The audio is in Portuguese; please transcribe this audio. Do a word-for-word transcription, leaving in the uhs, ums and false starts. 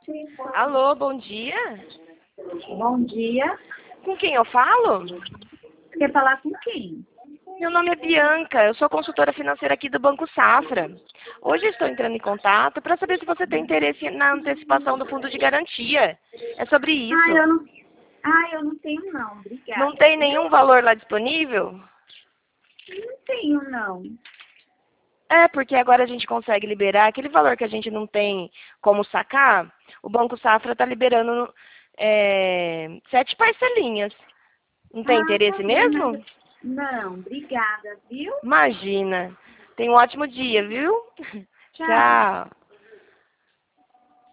Alô, bom dia. Bom dia. Com quem eu falo? Você quer falar com quem? Meu nome é Bianca, eu sou consultora financeira aqui do Banco Safra. Hoje estou entrando em contato para saber se você tem interesse na antecipação do fundo de garantia. É sobre isso. Ah, eu não, ah, eu não tenho não, obrigada. Não tem nenhum valor lá disponível? Não tenho não. É, porque agora a gente consegue liberar aquele valor que a gente não tem como sacar. O Banco Safra está liberando é, sete parcelinhas. Não tem Ah, tá interesse bem, mas... mesmo? Não, obrigada, viu? Imagina. Tenha um ótimo dia, viu? Tchau. Tchau.